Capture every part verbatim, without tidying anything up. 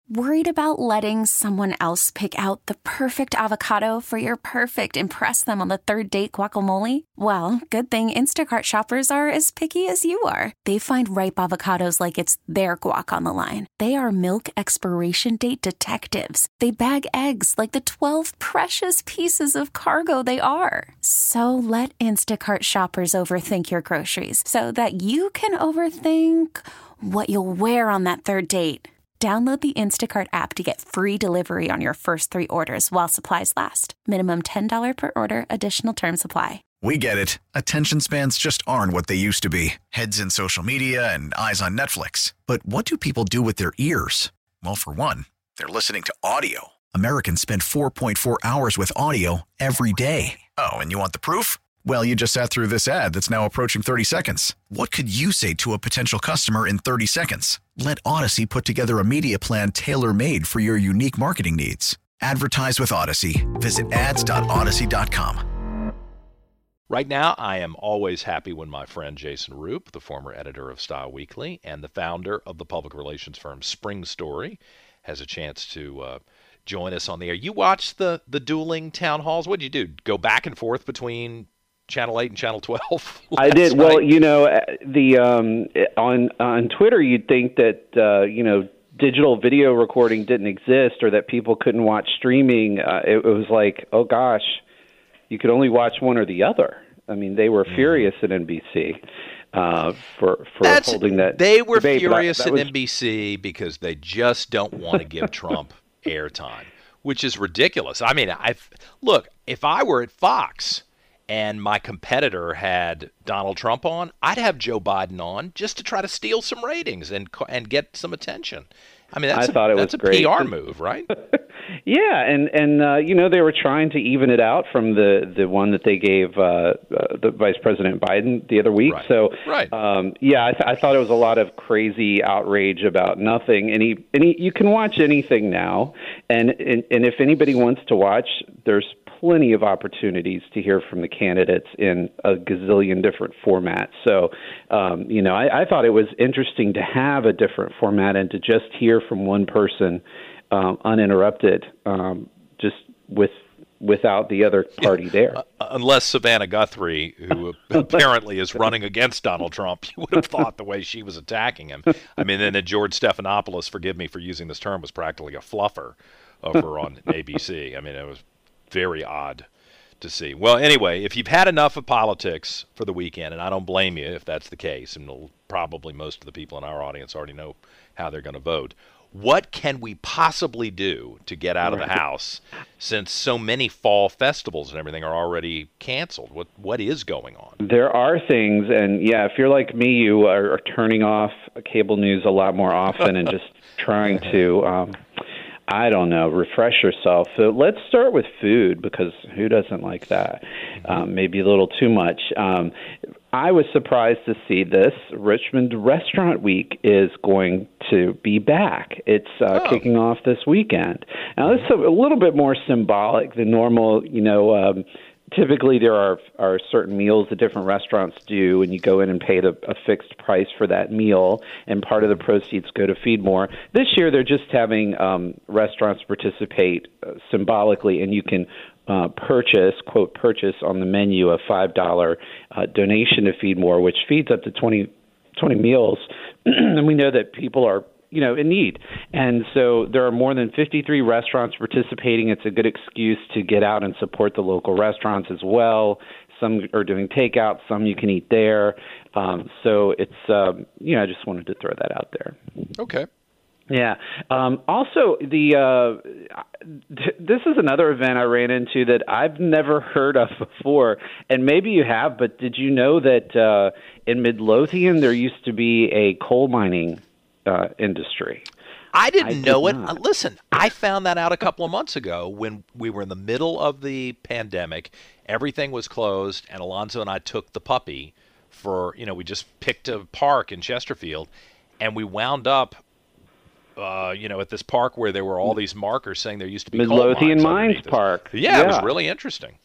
Worried about letting someone else pick out the perfect avocado for your perfect impress them on the third date guacamole? Well, good thing Instacart shoppers are as picky as you are. They find ripe avocados like it's their guac on the line. They are milk expiration date detectives. They bag eggs like the twelve precious pieces of cargo they are. So let Instacart shoppers overthink your groceries so that you can overthink what you'll wear on that third date. Download the Instacart app to get free delivery on your first three orders while supplies last. Minimum ten dollars per order. Additional terms apply. We get it. Attention spans just aren't what they used to be. Heads in social media and eyes on Netflix. But what do people do with their ears? Well, for one, they're listening to audio. Americans spend four point four hours with audio every day. Oh, and you want the proof? Well, you just sat through this ad that's now approaching thirty seconds. What could you say to a potential customer in thirty seconds? Let Odyssey put together a media plan tailor-made for your unique marketing needs. Advertise with Odyssey. Visit ads dot odyssey dot com. Right now, I am always happy when my friend Jason Roop, the former editor of Style Weekly and the founder of the public relations firm Spring Story, has a chance to uh, join us on the air. You watched the, the dueling town halls. What did you do? Go back and forth between Channel eight and Channel twelve? I did. Night? Well, you know, the um, on on Twitter, you'd think that uh, you know digital video recording didn't exist or that people couldn't watch streaming. Uh, it, it was like, oh gosh, you could only watch one or the other. I mean, they were furious at N B C uh, for for That's, holding that. They were debate, furious that, that at was... N B C because they just don't want to give Trump airtime, which is ridiculous. I mean, I look, if I were at Fox and my competitor had Donald Trump on, I'd have Joe Biden on just to try to steal some ratings and and get some attention. I mean, that's I thought a, it that's was a great. P R move, right? Yeah, and and uh, you know, they were trying to even it out from the, the one that they gave uh, uh, the Vice President Biden the other week. Right. So, right. Um, yeah, I, th- I thought it was a lot of crazy outrage about nothing. And he, and he, you can watch anything now, and, and and if anybody wants to watch, there's plenty of opportunities to hear from the candidates in a gazillion different formats. So, um, you know, I, I thought it was interesting to have a different format and to just hear from one person um, uninterrupted, um, just with without the other party yeah. there. Uh, unless Savannah Guthrie, who apparently is running against Donald Trump, you would have thought the way she was attacking him. I mean, then George Stephanopoulos, forgive me for using this term, was practically a fluffer over on A B C. I mean, it was very odd to see. Well, anyway, if you've had enough of politics for the weekend, and I don't blame you if that's the case, and probably most of the people in our audience already know how they're going to vote, what can we possibly do to get out of the house since so many fall festivals and everything are already canceled? What What is going on? There are things, and yeah, if you're like me, you are, are turning off cable news a lot more often and just trying to um, I don't know, refresh yourself. So let's start with food, because who doesn't like that? Um, maybe a little too much. Um, I was surprised to see this. Richmond Restaurant Week is going to be back. It's uh, oh. kicking off this weekend. Now, this is a, a little bit more symbolic than normal, you know, um, typically there are, are certain meals that different restaurants do, and you go in and pay the, a fixed price for that meal, and part of the proceeds go to Feed More. This year they're just having um, restaurants participate uh, symbolically, and you can uh, purchase, quote, purchase on the menu a five dollars uh, donation to Feed More, which feeds up to twenty, twenty meals. And we know that people are you know, in need. And so there are more than fifty-three restaurants participating. It's a good excuse to get out and support the local restaurants as well. Some are doing takeout, some you can eat there. Um, so it's, um, you know, I just wanted to throw that out there. Okay. Yeah. Um, also, the uh, th- this is another event I ran into that I've never heard of before, and maybe you have, but did you know that uh, in Midlothian there used to be a coal mining uh, industry? I didn't I did know it. not. Uh, listen, I found that out a couple of months ago when we were in the middle of the pandemic. Everything was closed, and Alonzo and I took the puppy for, you know, we just picked a park in Chesterfield, and we wound up Uh, you know, at this park where there were all these markers saying there used to be coal Midlothian mines Mines underneath us. Park. Yeah, it was Yeah. really interesting.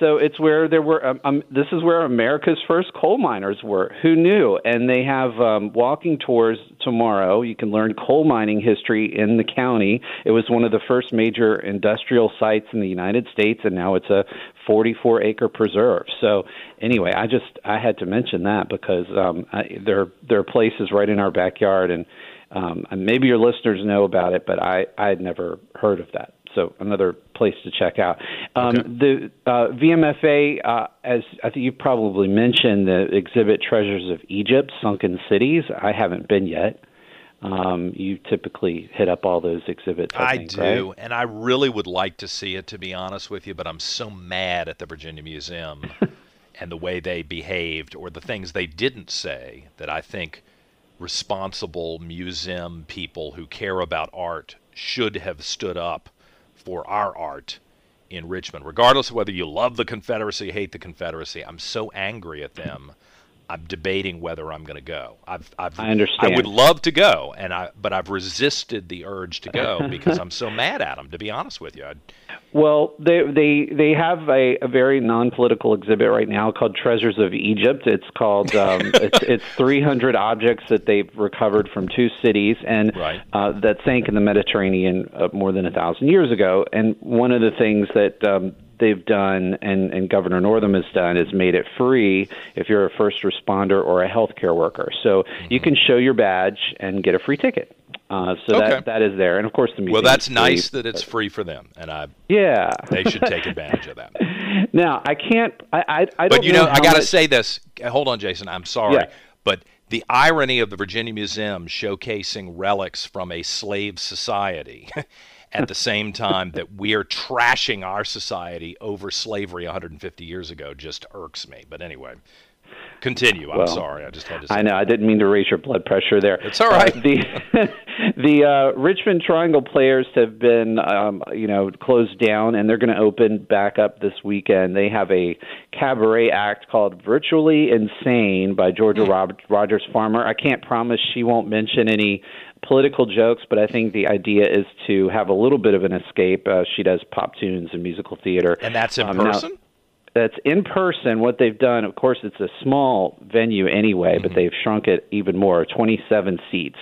so it's where there were. Um, um, this is where America's first coal miners were. Who knew? And they have um, walking tours tomorrow. You can learn coal mining history in the county. It was one of the first major industrial sites in the United States, and now it's a forty-four acre preserve. So anyway, I just I had to mention that because um, I, there there are places right in our backyard, and um, maybe your listeners know about it, but I I had never heard of that. So another place to check out. Um, okay. The uh, V M F A, uh, as I think you probably mentioned, the exhibit Treasures of Egypt, Sunken Cities. I haven't been yet. Um, you typically hit up all those exhibits, I, I think, do, right? And I really would like to see it, to be honest with you, but I'm so mad at the Virginia Museum and the way they behaved or the things they didn't say that I think responsible museum people who care about art should have stood up for our art in Richmond, regardless of whether you love the Confederacy, hate the Confederacy. I'm so angry at them. I'm debating whether I'm going to go. I've, I've, I understand. I would love to go, and I, but I've resisted the urge to go because I'm so mad at them. To be honest with you. I'd, well, they they they have a, a very non-political exhibit right now called Treasures of Egypt. It's called um, it's, it's three hundred objects that they've recovered from two cities and right. uh, that sank in the Mediterranean uh, more than a thousand years ago. And one of the things that um, they've done, and, and Governor Northam has done, is made it free if you're a first responder or a healthcare worker. So mm-hmm. you can show your badge and get a free ticket. Uh, so okay. that that is there, and of course the museum. Well, that's free, nice that it's but, free for them, and I yeah, they should take advantage of that. Now I can't. I I, I don't. But you know, know I got to much... say this. Hold on, Jason. I'm sorry, yeah. but the irony of the Virginia Museum showcasing relics from a slave society. At the same time that we are trashing our society over slavery one hundred fifty years ago just irks me. But anyway, continue. I'm well, sorry. I just had to say I know. that. I didn't mean to raise your blood pressure there. It's all right. Uh, the the uh, Richmond Triangle Players have been, um, you know, closed down, and they're going to open back up this weekend. They have a cabaret act called Virtually Insane by Georgia mm. Rob- Rogers Farmer. I can't promise she won't mention any political jokes, but I think the idea is to have a little bit of an escape. Uh, she does pop tunes and musical theater. And that's in um, person? Now, that's in person. What they've done, of course, it's a small venue anyway, mm-hmm. but they've shrunk it even more, twenty-seven seats.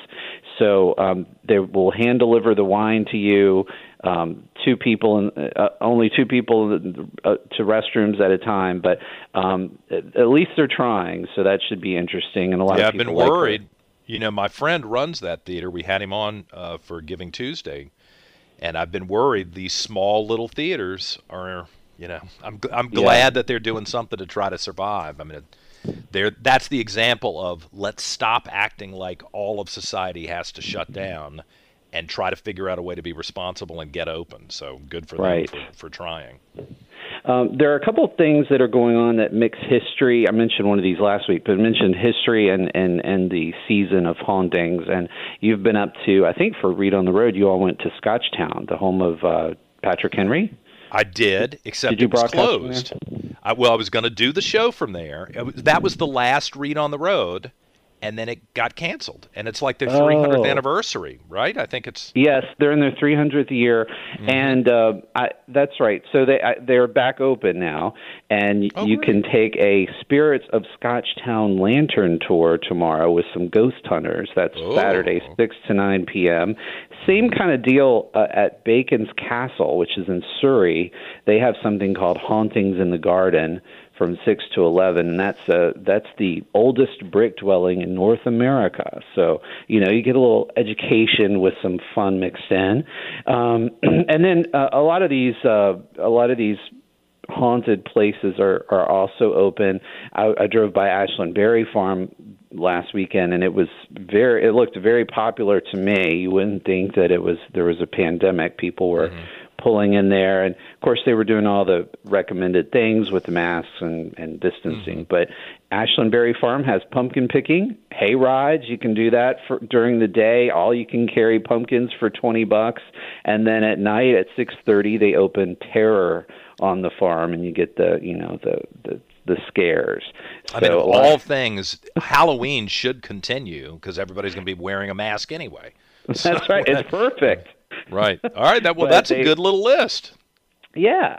So um, they will hand deliver the wine to you, um, two people, in, uh, only two people uh, to restrooms at a time. But um, at, at least they're trying, so that should be interesting. And a lot yeah, of people I've been like worried. Her. You know, my friend runs that theater. We had him on uh, for Giving Tuesday, and I've been worried these small little theaters are, you know, I'm I'm glad yeah. that they're doing something to try to survive. I mean, they're that's the example of let's stop acting like all of society has to shut down and try to figure out a way to be responsible and get open. So good for right. them for, for trying. Um, there are a couple of things that are going on that mix history. I mentioned one of these last week, but I mentioned history and, and, and the season of hauntings. And you've been up to, I think for Read on the Road, you all went to Scotchtown, the home of uh, Patrick Henry. I did, except did you it was closed. I, well, I was going to do the show from there. It was, that was the last Read on the Road. And then it got canceled, and it's like their three hundredth oh. anniversary, right? I think it's yes, they're in their three hundredth year, mm-hmm. and uh, I, that's right. So they I, they're back open now, and oh, you great. can take a Spirits of Scotchtown lantern tour tomorrow with some ghost hunters. That's oh. Saturday, six to nine p.m. Same kind of deal uh, at Bacon's Castle, which is in Surrey. They have something called Hauntings in the Garden from six to eleven, and that's uh, that's the oldest brick dwelling in North America. So, you know, you get a little education with some fun mixed in. Um, and then uh, a lot of these uh, a lot of these haunted places are, are also open. I, I drove by Ashland Berry Farm last weekend, and it was very it looked very popular to me. You wouldn't think that it was there was a pandemic. People were mm-hmm. pulling in there, and of course they were doing all the recommended things with the masks and, and distancing. Mm-hmm. But Ashland Berry Farm has pumpkin picking, hay rides. You can do that for during the day. All you can carry pumpkins for twenty bucks, and then at night at six thirty they open Terror on the farm, and you get the you know the the, the scares. I so, mean, of all things, Halloween should continue because everybody's going to be wearing a mask anyway. That's so, right. It's perfect. Right. All right. That well, But that's they, a good little list. Yeah.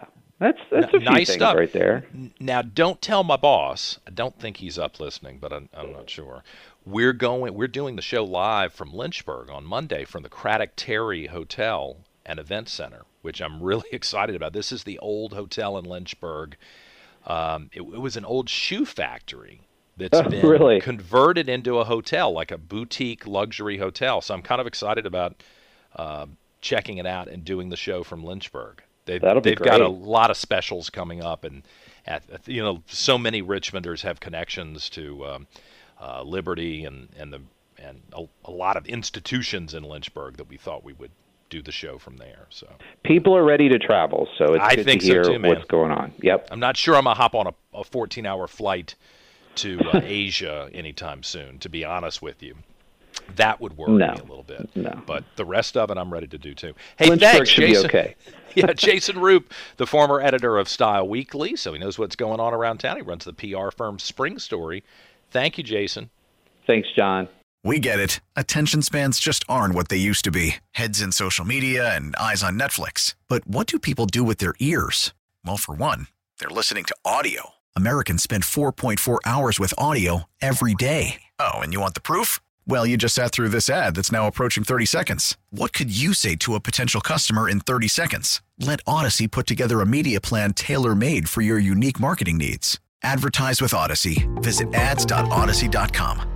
That's that's a few nice things stuff right there. Now, don't tell my boss. I don't think he's up listening, but I'm, I'm not sure. We're going. We're doing the show live from Lynchburg on Monday from the Craddock Terry Hotel and Event Center, which I'm really excited about. This is the old hotel in Lynchburg. Um, it, it was an old shoe factory that's Oh, been really? converted into a hotel, like a boutique luxury hotel. So I'm kind of excited about uh, checking it out and doing the show from Lynchburg. They've, That'll be they've got a great. lot of specials coming up, and at, you know, so many Richmonders have connections to um, uh, Liberty and and the and a, a lot of institutions in Lynchburg that we thought we would do the show from there. So People are ready to travel, so it's I good think to so hear too, man. what's going on. Yep. I'm not sure I'm gonna hop on a, a fourteen-hour flight to uh, Asia anytime soon. To be honest with you, that would worry No. me a little bit. No. But the rest of it, I'm ready to do too. Hey, Lynchburg thanks, should Jason. be okay. Yeah, Jason Roop, the former editor of Style Weekly, so he knows what's going on around town. He runs the P R firm Spring Story. Thank you, Jason. Thanks, John. We get it. Attention spans just aren't what they used to be. Heads in social media and eyes on Netflix. But what do people do with their ears? Well, for one, they're listening to audio. Americans spend four point four hours with audio every day. Oh, and you want the proof? Well, you just sat through this ad that's now approaching thirty seconds. What could you say to a potential customer in thirty seconds? Let Odyssey put together a media plan tailor-made for your unique marketing needs. Advertise with Odyssey. Visit ads dot odyssey dot com.